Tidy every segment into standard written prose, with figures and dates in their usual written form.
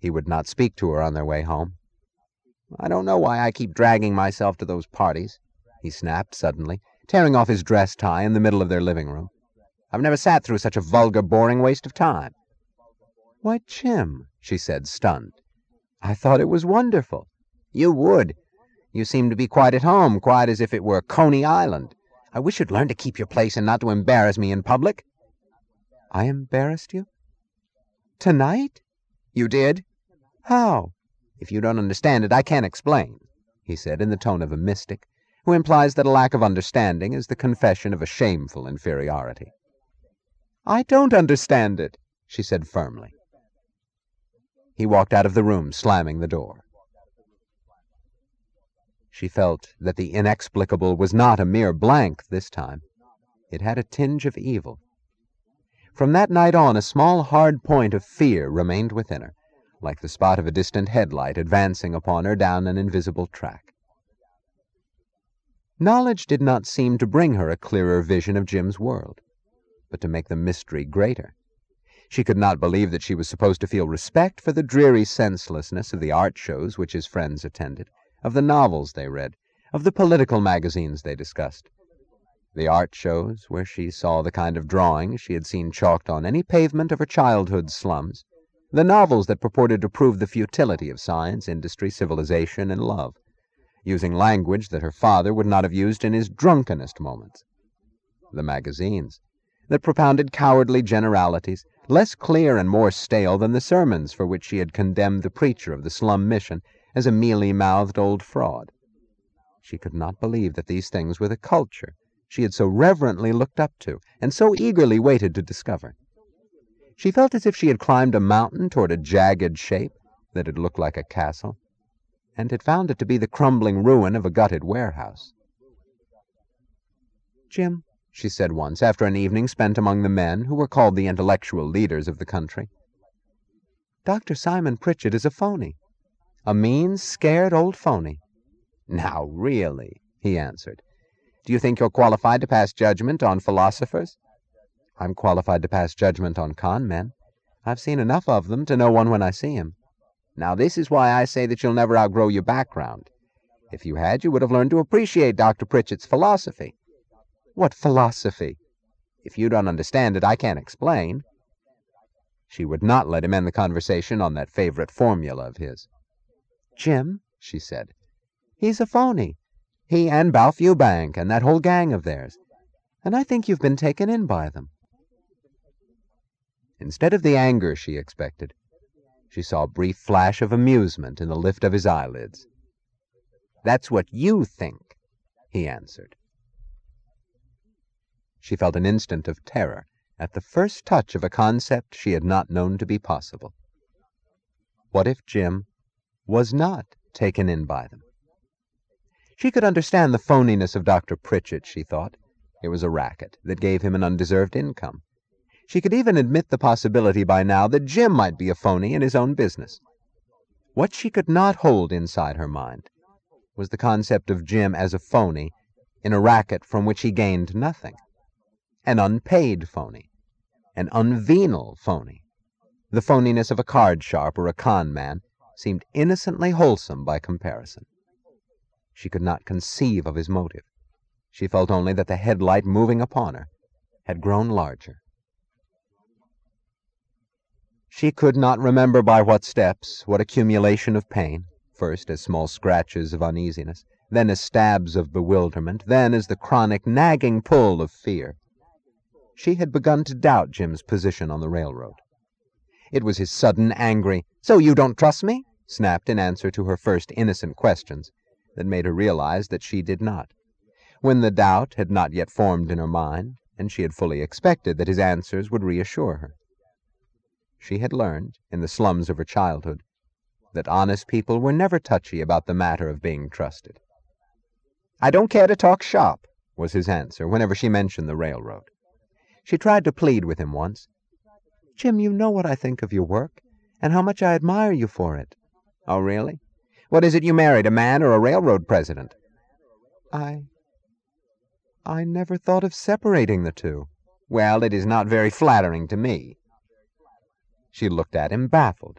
He would not speak to her on their way home. "I don't know why I keep dragging myself to those parties," he snapped suddenly, tearing off his dress tie in the middle of their living room. "I've never sat through such a vulgar, boring waste of time." "Why, Jim," she said, stunned. "I thought it was wonderful." "You would. You seem to be quite at home, quite as if it were Coney Island. I wish you'd learn to keep your place and not to embarrass me in public." "I embarrassed you? Tonight?" "You did." "How?" "If you don't understand it, I can't explain," he said in the tone of a mystic, who implies that a lack of understanding is the confession of a shameful inferiority. "I don't understand it," she said firmly. He walked out of the room, slamming the door. She felt that the inexplicable was not a mere blank this time. It had a tinge of evil. From that night on, a small hard point of fear remained within her, like the spot of a distant headlight advancing upon her down an invisible track. Knowledge did not seem to bring her a clearer vision of Jim's world, but to make the mystery greater. She could not believe that she was supposed to feel respect for the dreary senselessness of the art shows which his friends attended, of the novels they read, of the political magazines they discussed. The art shows, where she saw the kind of drawings she had seen chalked on any pavement of her childhood's slums, the novels that purported to prove the futility of science, industry, civilization, and love, using language that her father would not have used in his drunkenest moments. The magazines that propounded cowardly generalities, less clear and more stale than the sermons for which she had condemned the preacher of the slum mission as a mealy-mouthed old fraud. She could not believe that these things were the culture she had so reverently looked up to and so eagerly waited to discover. She felt as if she had climbed a mountain toward a jagged shape that had looked like a castle, and had found it to be the crumbling ruin of a gutted warehouse. "Jim," she said once, after an evening spent among the men who were called the intellectual leaders of the country, "Dr. Simon Pritchett is a phony. A mean, scared old phony." "Now, really," he answered, "do you think you're qualified to pass judgment on philosophers?" "I'm qualified to pass judgment on con men. I've seen enough of them to know one when I see him." "Now, this is why I say that you'll never outgrow your background. If you had, you would have learned to appreciate Dr. Pritchett's philosophy." "What philosophy?" "If you don't understand it, I can't explain." She would not let him end the conversation on that favorite formula of his. "Jim," she said, "he's a phony. He and Balfe Eubank and that whole gang of theirs. And I think you've been taken in by them." Instead of the anger she expected, she saw a brief flash of amusement in the lift of his eyelids. "That's what you think," he answered. She felt an instant of terror at the first touch of a concept she had not known to be possible. What if Jim was not taken in by them? She could understand the phoniness of Dr. Pritchett, she thought. It was a racket that gave him an undeserved income. She could even admit the possibility by now that Jim might be a phony in his own business. What she could not hold inside her mind was the concept of Jim as a phony in a racket from which he gained nothing. An unpaid phony, an unvenal phony. The phoniness of a card sharp or a con man seemed innocently wholesome by comparison. She could not conceive of his motive. She felt only that the headlight moving upon her had grown larger. She could not remember by what steps, what accumulation of pain, first as small scratches of uneasiness, then as stabs of bewilderment, then as the chronic, nagging pull of fear. She had begun to doubt Jim's position on the railroad. It was his sudden, angry, "So you don't trust me?" snapped in answer to her first innocent questions, that made her realize that she did not, when the doubt had not yet formed in her mind, and she had fully expected that his answers would reassure her. She had learned, in the slums of her childhood, that honest people were never touchy about the matter of being trusted. "I don't care to talk shop," was his answer whenever she mentioned the railroad. She tried to plead with him once. "Jim, you know what I think of your work, and how much I admire you for it." "Oh, really? What is it you married, a man or a railroad president?" I never thought of separating the two." "Well, it is not very flattering to me." She looked at him, baffled.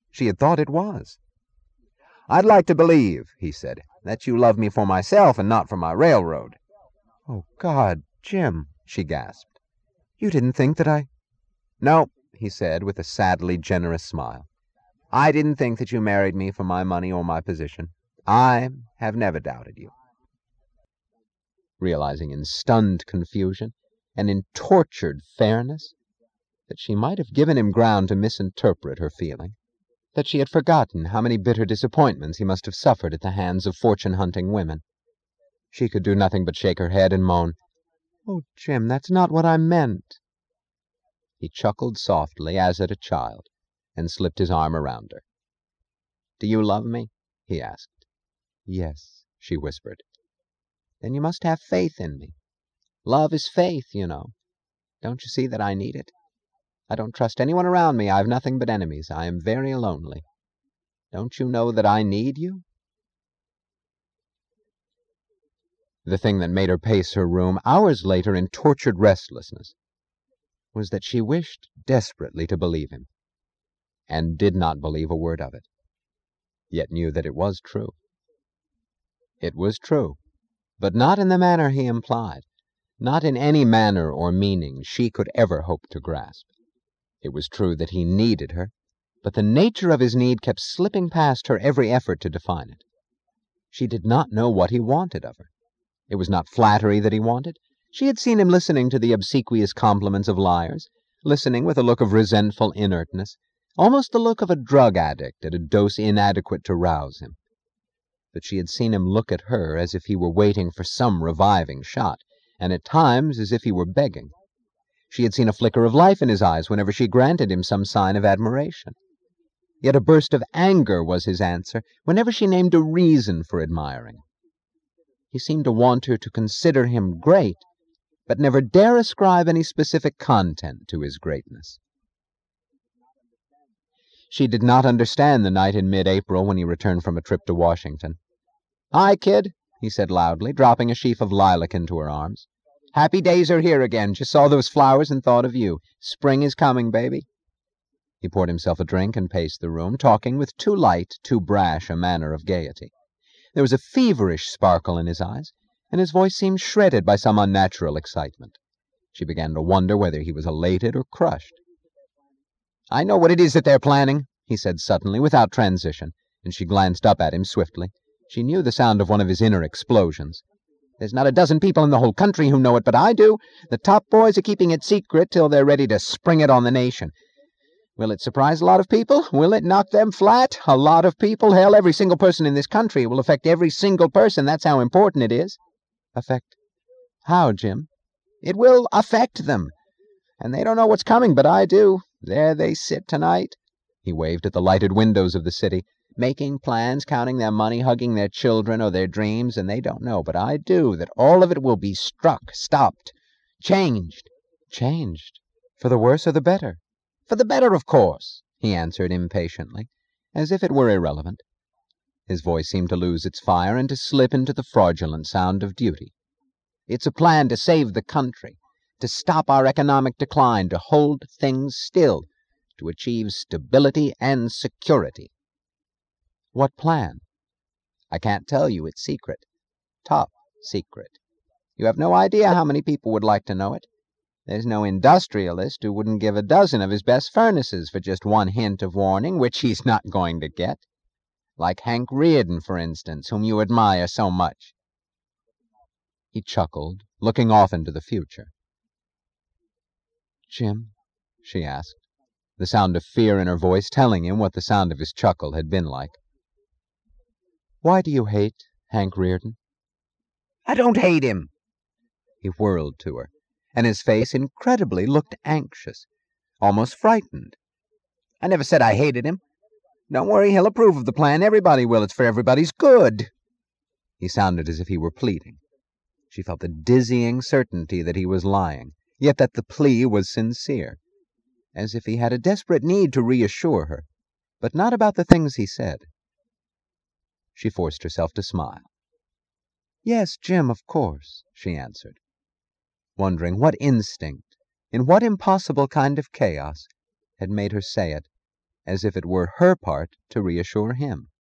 She had thought it was. "I'd like to believe," he said, "that you love me for myself and not for my railroad." "Oh, God, Jim," she gasped. "You didn't think that I—" "No," he said with a sadly generous smile. "I didn't think that you married me for my money or my position. I have never doubted you." Realizing in stunned confusion and in tortured fairness that she might have given him ground to misinterpret her feeling, that she had forgotten how many bitter disappointments he must have suffered at the hands of fortune-hunting women, she could do nothing but shake her head and moan, "Oh, Jim, that's not what I meant." He chuckled softly, as at a child, and slipped his arm around her. "Do you love me?" he asked. "Yes," she whispered. "Then you must have faith in me. Love is faith, you know. Don't you see that I need it? I don't trust anyone around me. I have nothing but enemies. I am very lonely. Don't you know that I need you?" The thing that made her pace her room hours later in tortured restlessness was that she wished desperately to believe him, and did not believe a word of it, yet knew that it was true. It was true, but not in the manner he implied, not in any manner or meaning she could ever hope to grasp. It was true that he needed her, but the nature of his need kept slipping past her every effort to define it. She did not know what he wanted of her. It was not flattery that he wanted. She had seen him listening to the obsequious compliments of liars, listening with a look of resentful inertness, almost the look of a drug addict at a dose inadequate to rouse him. But she had seen him look at her as if he were waiting for some reviving shot, and at times as if he were begging. She had seen a flicker of life in his eyes whenever she granted him some sign of admiration. Yet a burst of anger was his answer whenever she named a reason for admiring. He seemed to want her to consider him great, but never dare ascribe any specific content to his greatness. She did not understand the night in mid-April when he returned from a trip to Washington. "Hi, kid," he said loudly, dropping a sheaf of lilac into her arms. "Happy days are here again. Just saw those flowers and thought of you. Spring is coming, baby." He poured himself a drink and paced the room, talking with too light, too brash a manner of gaiety. There was a feverish sparkle in his eyes, and his voice seemed shredded by some unnatural excitement. She began to wonder whether he was elated or crushed. "I know what it is that they're planning," he said suddenly, without transition, and she glanced up at him swiftly. She knew the sound of one of his inner explosions. "There's not a dozen people in the whole country who know it, but I do. The top boys are keeping it secret till they're ready to spring it on the nation. Will it surprise a lot of people? Will it knock them flat? A lot of people? Hell, every single person in this country. It will affect every single person. That's how important it is." "Affect how, Jim?" "It will affect them. And they don't know what's coming, but I do. There they sit tonight." He waved at the lighted windows of the city, making plans, counting their money, hugging their children or their dreams, and they don't know, but I do, that all of it will be struck, stopped, changed. "Changed? For the worse or the better?" "For the better, of course," he answered impatiently, as if it were irrelevant. His voice seemed to lose its fire and to slip into the fraudulent sound of duty. "It's a plan to save the country, to stop our economic decline, to hold things still, to achieve stability and security." "What plan?" "I can't tell you. It's secret. Top secret. You have no idea how many people would like to know it. There's no industrialist who wouldn't give a dozen of his best furnaces for just one hint of warning, which he's not going to get. Like Hank Rearden, for instance, whom you admire so much." He chuckled, looking off into the future. "Jim," she asked, the sound of fear in her voice telling him what the sound of his chuckle had been like, "why do you hate Hank Rearden?" "I don't hate him." He whirled to her, and his face incredibly looked anxious, almost frightened. "I never said I hated him. Don't worry, he'll approve of the plan. Everybody will. It's for everybody's good." He sounded as if he were pleading. She felt the dizzying certainty that he was lying, yet that the plea was sincere, as if he had a desperate need to reassure her, but not about the things he said. She forced herself to smile. "Yes, Jim, of course," she answered, wondering what instinct, in what impossible kind of chaos, had made her say it, as if it were her part to reassure him.